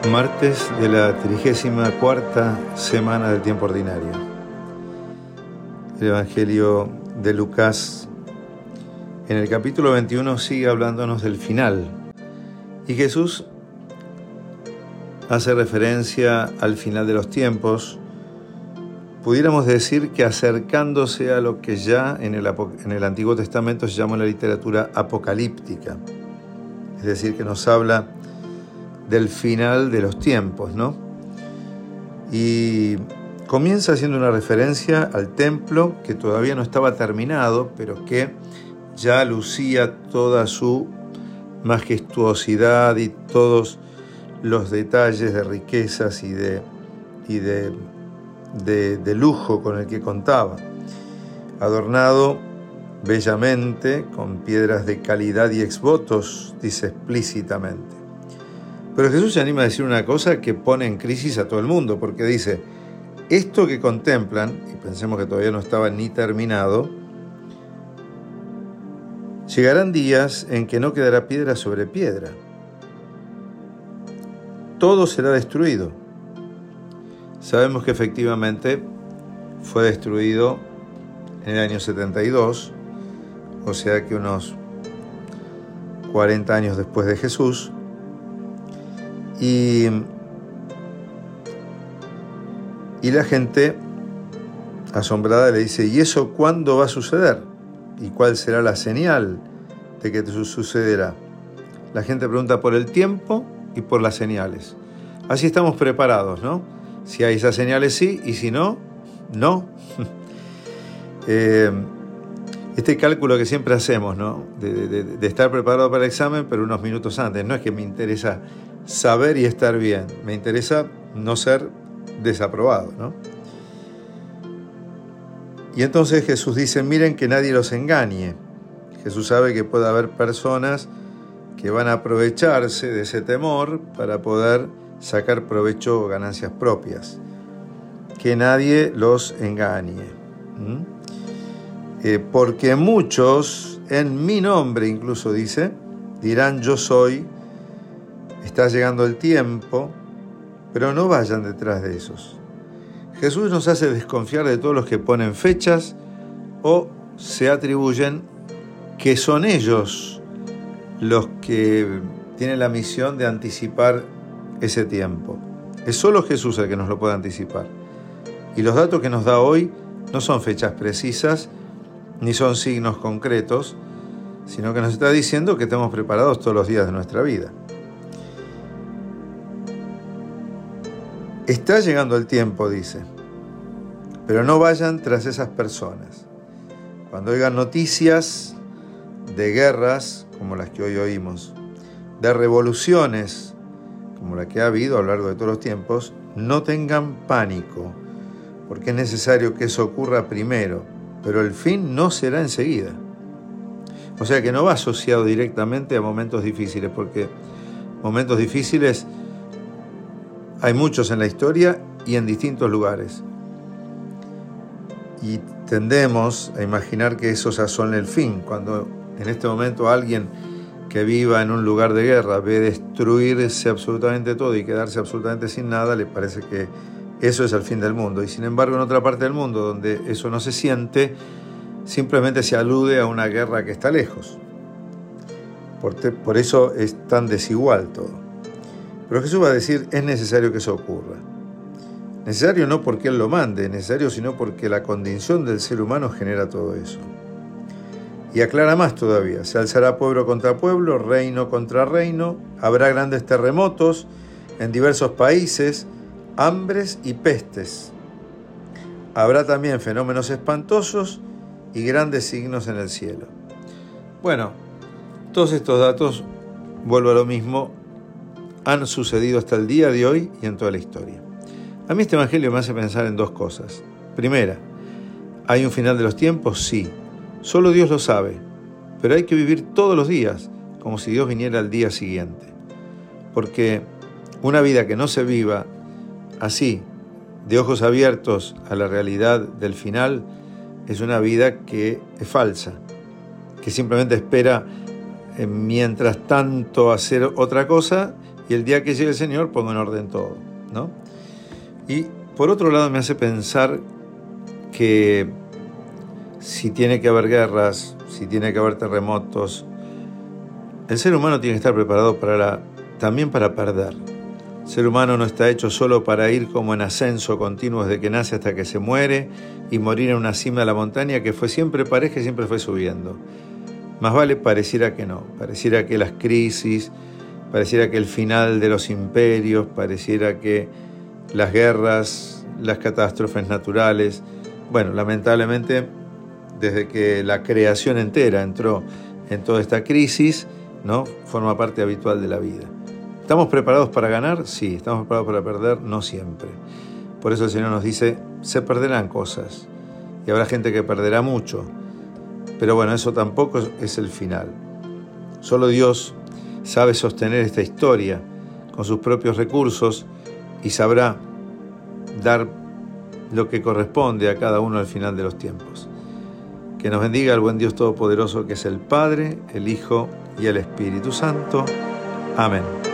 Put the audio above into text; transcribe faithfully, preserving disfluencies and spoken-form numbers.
Martes de la trigésima cuarta semana del tiempo ordinario. El Evangelio de Lucas, en el capítulo veintiuno, sigue hablándonos del final. Y Jesús hace referencia al final de los tiempos, pudiéramos decir que acercándose a lo que ya en el, en el Antiguo Testamento se llama la literatura apocalíptica. Es decir, que nos habla del final de los tiempos, ¿no? Y comienza haciendo una referencia al templo que todavía no estaba terminado, pero que ya lucía toda su majestuosidad y todos los detalles de riquezas y de, y de, de, de lujo con el que contaba, adornado bellamente con piedras de calidad y exvotos, dice explícitamente. Pero Jesús se anima a decir una cosa que pone en crisis a todo el mundo, porque dice, esto que contemplan, y pensemos que todavía no estaba ni terminado, llegarán días en que no quedará piedra sobre piedra. Todo será destruido. Sabemos que efectivamente fue destruido en el año setenta y dos, o sea que unos cuarenta años después de Jesús, y, y la gente asombrada le dice, ¿y eso cuándo va a suceder? ¿Y cuál será la señal de que sucederá? La gente pregunta por el tiempo y por las señales. Así estamos preparados, ¿no? Si hay esas señales, sí, y si no, no. eh, este cálculo que siempre hacemos, ¿no? De, de, de estar preparado para el examen, pero unos minutos antes. No es que me interesa saber y estar bien, me interesa no ser desaprobado, ¿no? Y entonces Jesús dice, miren que nadie los engañe. Jesús sabe que puede haber personas que van a aprovecharse de ese temor para poder sacar provecho o ganancias propias. Que nadie los engañe. ¿Mm? Eh, porque muchos, en mi nombre incluso dice, dirán yo soy, está llegando el tiempo, pero no vayan detrás de esos. Jesús nos hace desconfiar de todos los que ponen fechas o se atribuyen que son ellos los que tienen la misión de anticipar ese tiempo. Es solo Jesús el que nos lo puede anticipar. Y los datos que nos da hoy no son fechas precisas, ni son signos concretos, sino que nos está diciendo que estamos preparados todos los días de nuestra vida. Está llegando el tiempo, dice, pero no vayan tras esas personas. Cuando oigan noticias de guerras, como las que hoy oímos, de revoluciones, como la que ha habido a lo largo de todos los tiempos, no tengan pánico, porque es necesario que eso ocurra primero, pero el fin no será enseguida. O sea que no va asociado directamente a momentos difíciles, porque momentos difíciles hay muchos en la historia y en distintos lugares. Y tendemos a imaginar que eso son el fin. Cuando en este momento alguien que viva en un lugar de guerra ve destruirse absolutamente todo y quedarse absolutamente sin nada, le parece que eso es el fin del mundo. Y sin embargo, en otra parte del mundo, donde eso no se siente, simplemente se alude a una guerra que está lejos. Por, te, por eso es tan desigual todo. Pero Jesús va a decir, es necesario que eso ocurra. Necesario no porque Él lo mande, necesario sino porque la condición del ser humano genera todo eso. Y aclara más todavía, se alzará pueblo contra pueblo, reino contra reino, habrá grandes terremotos en diversos países, hambres y pestes. Habrá también fenómenos espantosos y grandes signos en el cielo. Bueno, todos estos datos, vuelvo a lo mismo, han sucedido hasta el día de hoy y en toda la historia. A mí este evangelio me hace pensar en dos cosas. Primera, ¿hay un final de los tiempos? Sí. Solo Dios lo sabe. Pero hay que vivir todos los días como si Dios viniera al día siguiente. Porque una vida que no se viva así, de ojos abiertos a la realidad del final, es una vida que es falsa, que simplemente espera eh, mientras tanto hacer otra cosa y el día que llegue el Señor pongo en orden todo, ¿no? Y por otro lado me hace pensar que si tiene que haber guerras, si tiene que haber terremotos, el ser humano tiene que estar preparado para la, también para perder. El ser humano no está hecho solo para ir como en ascenso continuo desde que nace hasta que se muere y morir en una cima de la montaña que fue siempre pareja y siempre fue subiendo. Más vale pareciera que no, pareciera que las crisis, pareciera que el final de los imperios, pareciera que las guerras, las catástrofes naturales, bueno, lamentablemente desde que la creación entera entró en toda esta crisis, ¿no? Forma parte habitual de la vida. ¿Estamos preparados para ganar? Sí. ¿Estamos preparados para perder? No siempre. Por eso el Señor nos dice, se perderán cosas y habrá gente que perderá mucho. Pero bueno, eso tampoco es el final. Solo Dios sabe sostener esta historia con sus propios recursos y sabrá dar lo que corresponde a cada uno al final de los tiempos. Que nos bendiga el buen Dios Todopoderoso, que es el Padre, el Hijo y el Espíritu Santo. Amén.